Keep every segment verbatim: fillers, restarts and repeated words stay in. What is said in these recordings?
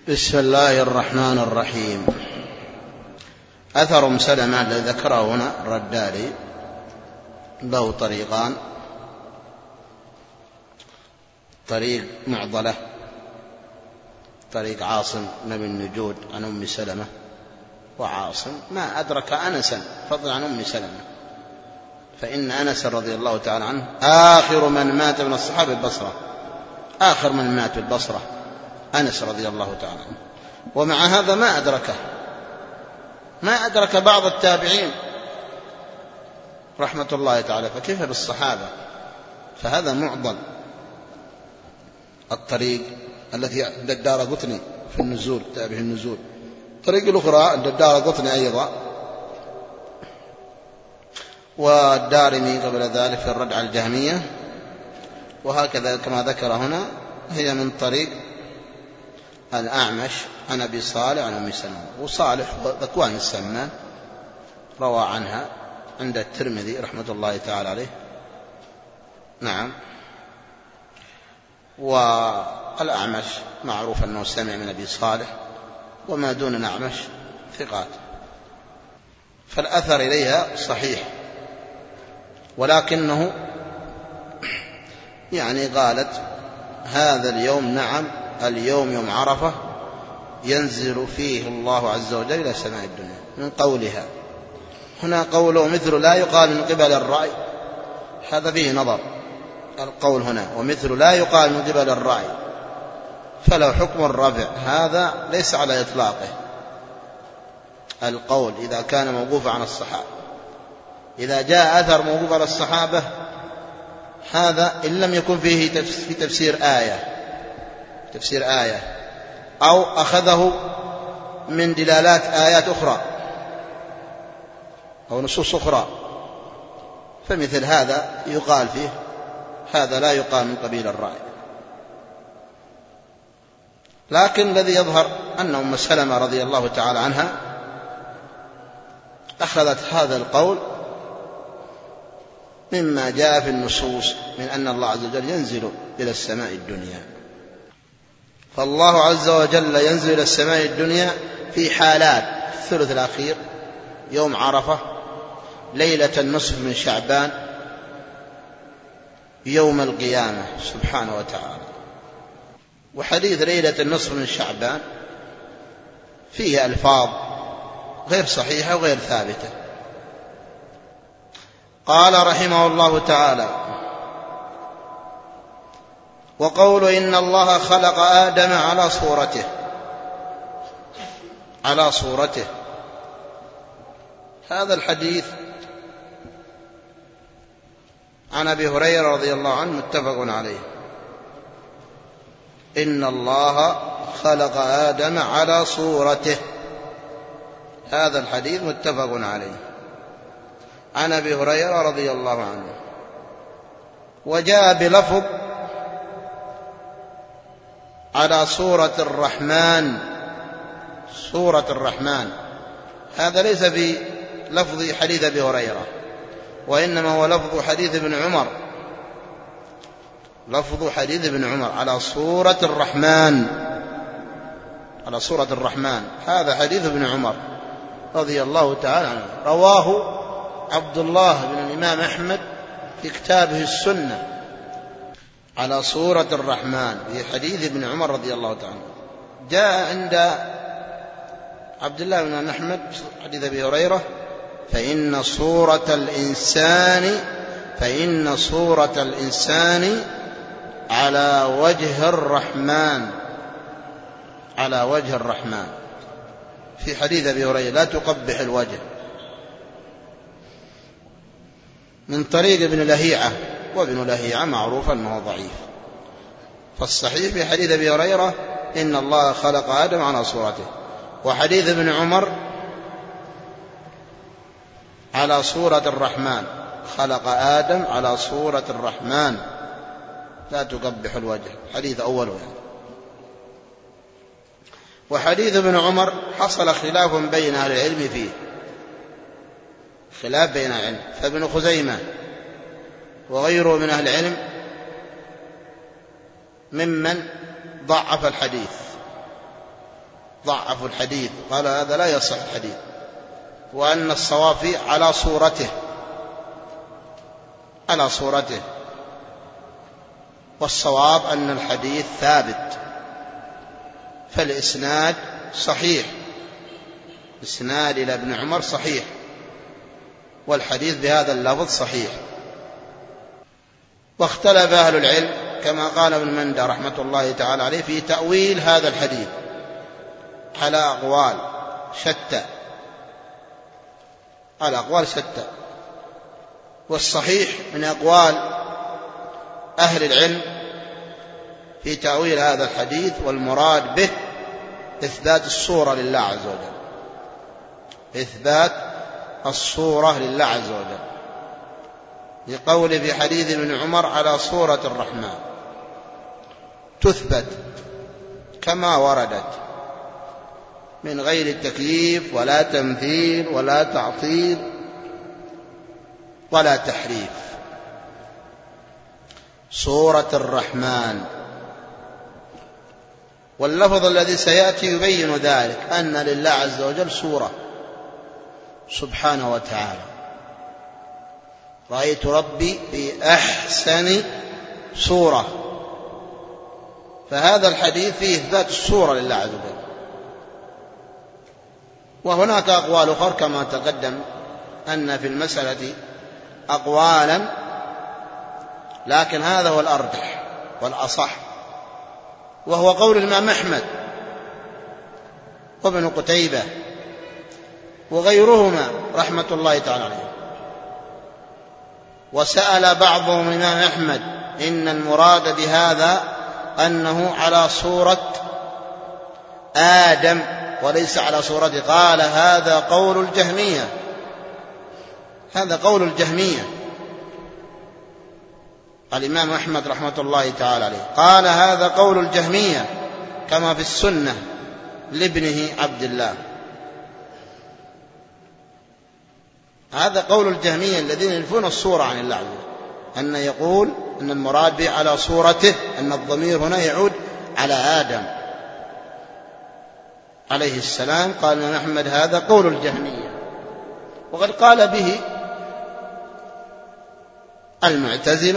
بسم الله الرحمن الرحيم. أثر أم سلمة الذي ذكره هنا الرداري له طريقان: طريق معضلة، طريق عاصم بن النجود عن أم سلمة، وعاصم ما أدرك أنسا فضلا عن أم سلمة، فإن أنس رضي الله تعالى عنه آخر من مات من الصحابة البصرة، آخر من مات بالبصرة أنس رضي الله تعالى عنه، ومع هذا ما أدركه، ما أدرك بعض التابعين رحمة الله تعالى، فكيف بالصحابة؟ فهذا معضل. الطريق التي عند الدارقطني في النزول، تابع النزول، الطريق الأخرى عند الدارقطني أيضا، والدارمي قبل ذلك في الرد على الجهمية، وهكذا كما ذكر هنا هي من طريق الأعمش عن أبي صالح عن أم سلمة. وصالح ذكوان السمان روى عنها عند الترمذي رحمة الله تعالى عليه. نعم. والأعمش معروف أنه سمع من أبي صالح، وما دون الأعمش ثقات، فالأثر إليها صحيح، ولكنه يعني قالت هذا اليوم، نعم اليوم يوم عرفة ينزل فيه الله عز وجل إلى سماء الدنيا، من قولها هنا قوله مثل لا يقال من قبل الرأي، هذا فيه نظر. القول هنا ومثل لا يقال من قبل الرأي، فلو حكم الرفع هذا ليس على إطلاقه. القول إذا كان موقوفا عن الصحابة، إذا جاء أثر موقوف على الصحابة هذا إن لم يكن فيه في تفسير آية تفسير آية أو أخذه من دلالات آيات أخرى أو نصوص أخرى، فمثل هذا يقال فيه هذا لا يقال من قبيل الرأي. لكن الذي يظهر أن أم سلمة رضي الله تعالى عنها أخذت هذا القول مما جاء في النصوص من أن الله عز وجل ينزل إلى السماء الدنيا. فالله عز وجل ينزل إلى السماء الدنيا في حالات: الثلث الأخير، يوم عرفة، ليلة النصف من شعبان، يوم القيامة سبحانه وتعالى. وحديث ليلة النصف من شعبان فيه ألفاظ غير صحيحة وغير ثابتة. قال رحمه الله تعالى: وقول إن الله خلق آدم على صورته على صورته هذا الحديث عن أبي هريرة رضي الله عنه متفق عليه. إن الله خلق آدم على صورته، هذا الحديث متفق عليه عن أبي هريرة رضي الله عنه. وجاء بلفظ على صورة الرحمن، صورة الرحمن، هذا ليس في لفظ حديث أبي هريرة، وإنما هو لفظ حديث ابن عمر، لفظ حديث ابن عمر على صورة الرحمن، على صورة الرحمن، هذا حديث ابن عمر رضي الله تعالى عنه، رواه عبد الله بن الإمام أحمد في كتابه السنة على صورة الرحمن في حديث ابن عمر رضي الله تعالى. جاء عند عبد الله بن الإمام أحمد حديث أبي هريرة: فإن صورة الإنسان فإن صورة الإنسان على وجه الرحمن، على وجه الرحمن، في حديث أبي هريرة: لا تقبح الوجه، من طريق ابن لهيعة، وابن لهيعة معروف أنه ضعيف. فالصحيح في حديث أبي هريرة إن الله خلق آدم على صورته، وحديث ابن عمر على صورة الرحمن، خلق آدم على صورة الرحمن لا تقبح الوجه، حديث أوله يعني. وحديث ابن عمر حصل خلاف بين أهل العلم فيه، خلاف بين العلم، فابن خزيمة وغيره من أهل العلم ممن ضعف الحديث، ضعفوا الحديث، قال هذا لا يصح الحديث، وأن الصواب فيه على صورته على صورته والصواب أن الحديث ثابت، فالإسناد صحيح، إسناد إلى ابن عمر صحيح، والحديث بهذا اللفظ صحيح. واختلف أهل العلم كما قال ابن مندى رحمة الله تعالى عليه في تأويل هذا الحديث على أقوال شتى على أقوال شتى والصحيح من أقوال أهل العلم في تأويل هذا الحديث والمراد به إثبات الصورة لله عز وجل، إثبات الصورة لله عز وجل، لقول في حديث ابن عمر على صورة الرحمن، تثبت كما وردت من غير تكييف ولا تمثيل ولا تعطيل ولا تحريف. صورة الرحمن، واللفظ الذي سيأتي يبين ذلك، أن لله عز وجل صورة سبحانه وتعالى، رأيت ربي في أحسن صورة، فهذا الحديث فيه إثبات الصورة لله عز وجل. وهناك أقوال أخرى كما تقدم أن في المسألة أقوالا، لكن هذا هو الأرجح والأصح، وهو قول الإمام أحمد وابن قتيبة وغيرهما رحمة الله تعالى عليه. وسأل بعضهم الإمام أحمد إن المراد بهذا أنه على صورة آدم وليس على صورته، قال هذا قول الجهمية، هذا قول الجهمية. الإمام أحمد رحمة الله تعالى عليه قال هذا قول الجهمية كما في السنة لابنه عبد الله، هذا قول الجهمية الذين ينفون الصورة عن الله عز وجل، أن يقول أن المراد به على صورته، أن الضمير هنا يعود على آدم عليه السلام. قال الإمام أحمد هذا قول الجهمية، وقد قال به المعتزلة،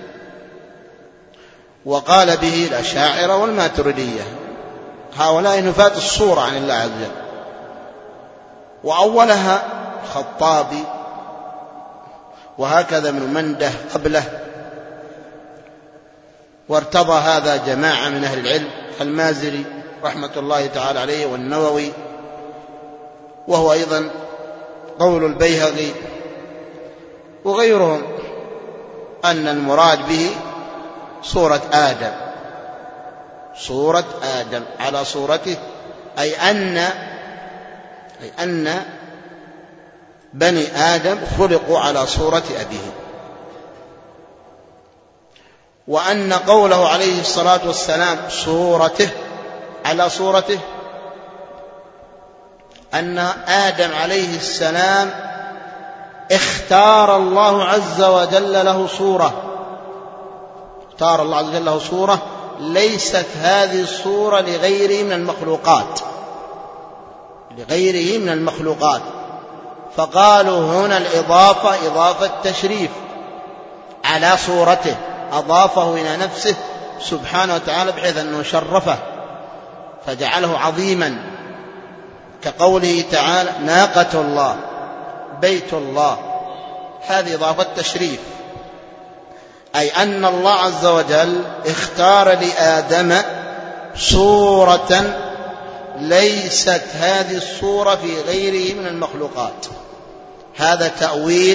وقال به الأشاعرة والماتريدية، هؤلاء نفاة الصورة عن الله عز وجل. وأولها الخطابي، وهكذا ابن منده قبله، وارتضى هذا جماعة من أهل العلم، المازري رحمة الله تعالى عليه والنووي، وهو أيضا قول البيهقي وغيرهم، أن المراد به صورة آدم، صورة آدم على صورته، أي أن أي أن بني آدم خلقوا على صورة أبيهم، وأن قوله عليه الصلاة والسلام صورته على صورته، أن آدم عليه السلام اختار الله عز وجل له صورة، اختار الله عز وجل له صورة ليست هذه الصورة لغيره من المخلوقات، لغيره من المخلوقات. فقالوا هنا الإضافة إضافة تشريف على صورته، أضافه إلى نفسه سبحانه وتعالى بحيث أنه شرفه فجعله عظيما، كقوله تعالى ناقة الله بيت الله، هذه إضافة تشريف، أي أن الله عز وجل اختار لآدم صورة ليست هذه الصورة في غيره من المخلوقات. هذا تأويل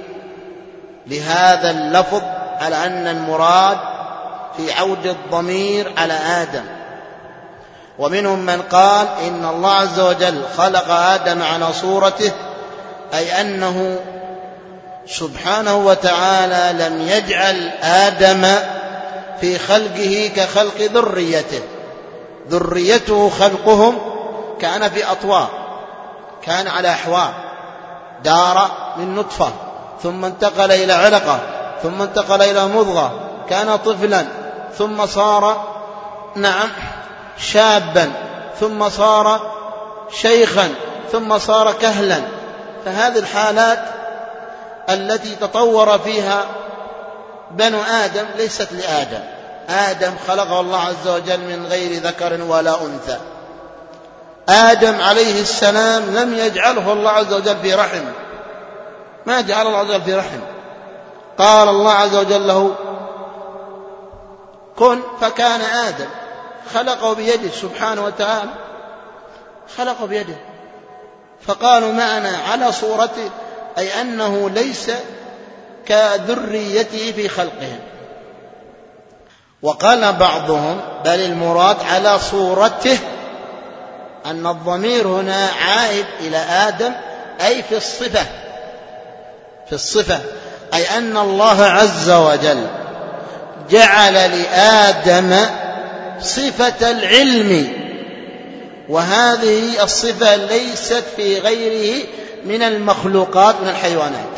لهذا اللفظ على أن المراد في عود الضمير على آدم. ومنهم من قال إن الله عز وجل خلق آدم على صورته، أي أنه سبحانه وتعالى لم يجعل آدم في خلقه كخلق ذريته، ذريته خلقهم كان في أطوار، كان على أحوال، دار من نطفة ثم انتقل إلى علقة ثم انتقل إلى مضغة، كان طفلا ثم صار نعم شابا ثم صار شيخا ثم صار كهلا. فهذه الحالات التي تطور فيها بنو آدم ليست لآدم. آدم خلقه الله عز وجل من غير ذكر ولا أنثى. آدم عليه السلام لم يجعله الله عز وجل في رحم، ما جعل الله عز وجل في رحم. قال الله عز وجل له كن فكان آدم، خلقه بيده سبحانه وتعالى، خلقه بيده. فقالوا معنا على صورته، أي أنه ليس كذريته في خلقهم. وقال بعضهم بل المراد على صورته، أن الضمير هنا عائد إلى آدم أي في الصفة، في الصفة، أي أن الله عز وجل جعل لآدم صفة العلم، وهذه الصفة ليست في غيره من المخلوقات من الحيوانات.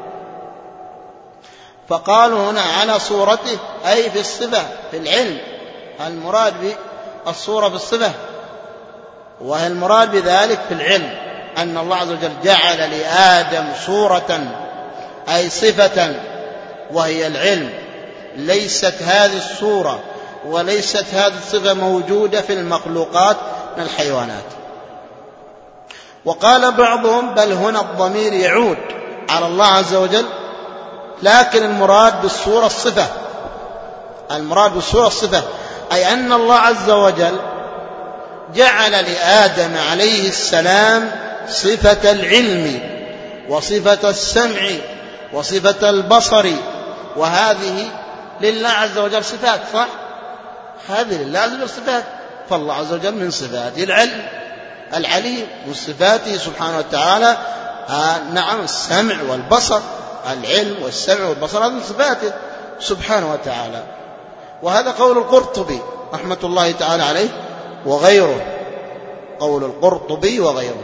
فقالوا هنا على صورته أي في الصفة في العلم، المراد بالصورة في الصفة، والمراد بذلك في العلم، أن الله عز وجل جعل لآدم صورة أي صفة وهي العلم. ليست هذه الصورة وليست هذه الصفة موجودة في المخلوقات من الحيوانات. وقال بعضهم بل هنا الضمير يعود على الله عز وجل، لكن المراد بالصورة الصفة، المراد بالصورة الصفة، أي أن الله عز وجل جعل لآدم عليه السلام صفة العلم وصفة السمع وصفة البصر، وهذه لله عز وجل صفات، صح؟ هذه لله عز وجل صفات. فالله عز وجل من صفاته العلم العليم، من صفاته سبحانه وتعالى آه نعم السمع والبصر، العلم والسمع والبصر، هذه من صفاته سبحانه وتعالى. وهذا قول القرطبي رحمة الله تعالى عليه وغيره، قول القرطبي وغيره.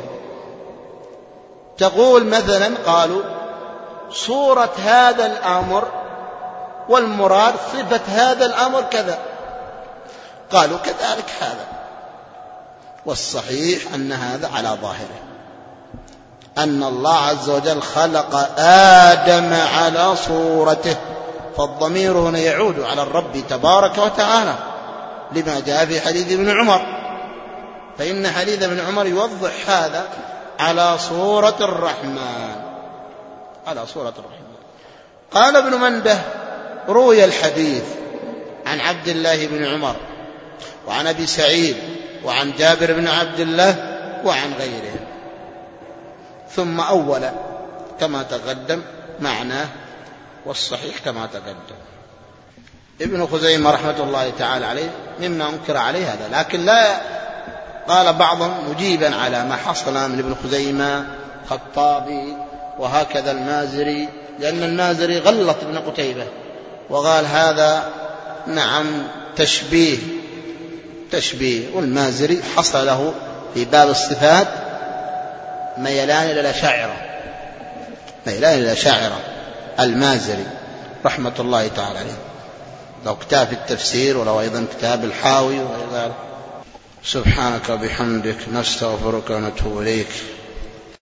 تقول مثلا قالوا صورة هذا الأمر والمراد صفة هذا الأمر كذا، قالوا كذلك هذا. والصحيح أن هذا على ظاهره، أن الله عز وجل خلق آدم على صورته، فالضمير هنا يعود على الرب تبارك وتعالى، لما جاء في حديث ابن عمر، فإن حديث ابن عمر يوضح هذا على صورة الرحمن، على صورة الرحمن. قال ابن منده روي الحديث عن عبد الله بن عمر وعن أبي سعيد وعن جابر بن عبد الله وعن غيرهم، ثم أول كما تقدم معناه، والصحيح كما تقدم. ابن خزيمة رحمة الله تعالى عليه مما أنكر عليه هذا، لكن لا قال بعضهم مجيبا على ما حصل من ابن خزيمة خطابي وهكذا المازري، لأن المازري غلط ابن قتيبة وقال هذا نعم تشبيه تشبيه، والمازري حصل له في باب الصفات ميلان إلى الأشاعرة، ميلان إلى الأشاعرة المازري رحمة الله تعالى عليه، لو كتاب التفسير ولو أيضا كتاب الحاوي وغير ذلك. سبحانك وبحمدك نستغفرك ونتوب إليك.